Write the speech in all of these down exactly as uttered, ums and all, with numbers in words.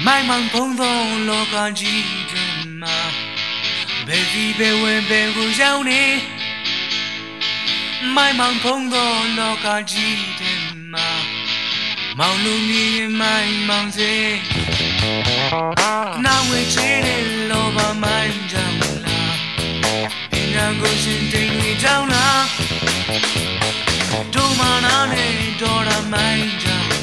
မိုင်းမှန်ဖုံးသောလောကကြီးတွင်မှာဘယ်ဒီဘယ်ဝင်ဘယ်ကိုရောက်နေမိုင်းမှန်ဖုံးသောလောကကြီးတွင်မှာမောင်လူမြည်မိုင်းမောင်စေနာဝေချေတဲ့လောဘမိုင်းကြောင့်လားပညာကိုရှင်တိမ်တွေကြောင့်လားဒုမာနာနဲ့ဒေါ်ရမိုင်းကြောင့်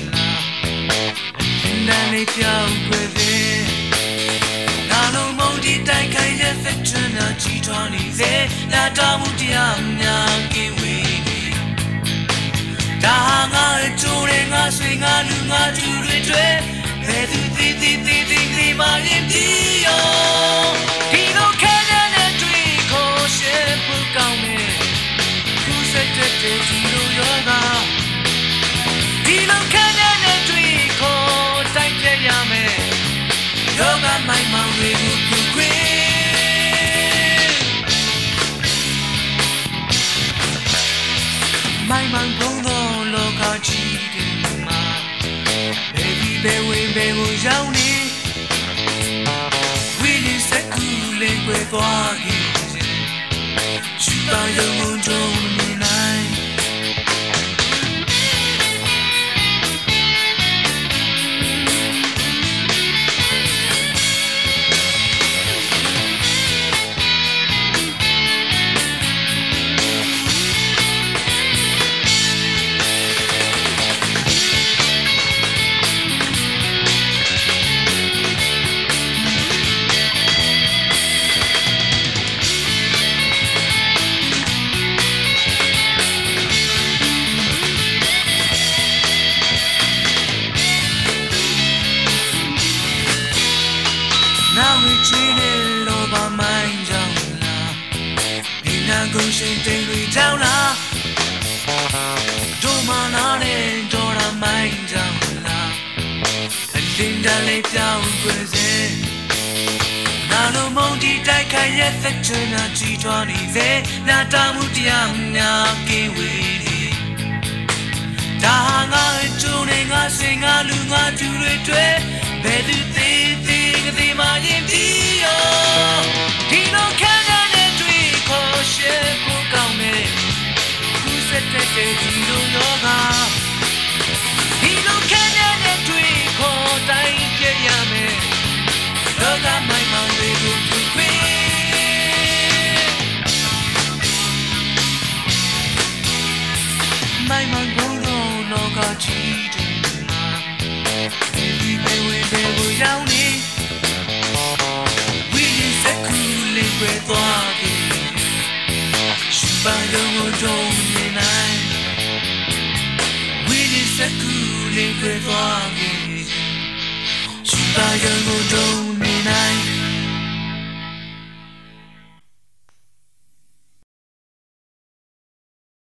နာနေပြောင်းွယ်စေနာလုံးမုန်ဒီတိုက်ခိုက်ရဲ့စက်ချွန်းနာချီထွားနေစေလာတော်မူတရားများကင်းဝေးနေဒါဟာငါရဲ့ကြိုးတွေငါဆွေငါလူငါကျူတွေတွေ့ဘယ်သူသိသိသိသိသိမှရင်ဒီရောဒီလိုခဲတဲ့တွေ့ကိုရှေ့ဖို့ကောင်းနေခုစက်တဲ့ဒီလိုရောကဒီလိုခဲတဲ့တွေ့ကိုယောဂမိုင်းမောင်တွေကိုပြုခွေမိုင်းမောင်ဘုံသောလောကကြီးတွေမှာဘယ်ဒီဘယ်ဝင်ဘယ်ကိုရောက်နေဝိနည်းစကူလေးွယ်သွားခဲ့ချူပါရုံုံကြုံနေနိုင်နာဝေချီတဲ့လောဘမိုင်းကြောင့်လားဒီနာကိုရှင်တိမ်တွေကြောင့်လားဒုမာနာနဲ့ဒေါ်ရမိုင်းကြောင့်လားအတင်းတလေးပြောင်းွယ်စေနာလုံးမုန်ဒီတိုက်ခိုက်ရဲ့သက်ချွန်းနာချီထွားနေစေနာတာမှုတရားများကင်းဝေးနေဒါဟာငါရဲ့ကျိုးနေငါစင်ငါလူငါကျူတွေတွေ့ဘယ်သူသိသိဒီမှာရင်ဒီရောဒီလိုခံရတဲ့တွေ့ကိုရှေ့ကိုကောင်းနေခုစက်တဲ့ဒီလိုရောကဒီလိုခံရတဲ့တွေ့ကိုတိုင်းပြရမယ်လောကမိုင်းမောင်တွေကိုပြုခွေမိုင်းမောင်ဘုံသောလောကကြီးတွေမှာဒီဘယ်ဝင်ဘယ်ကိုရောက်နေွယ်သွားခဲ့ရှူပါရုံကိုကြုံနေနိုင်ဝိနည်းစကူလေးွယ်သွားခဲ့ရှူပါရုံကိုကြုံနေနိုင်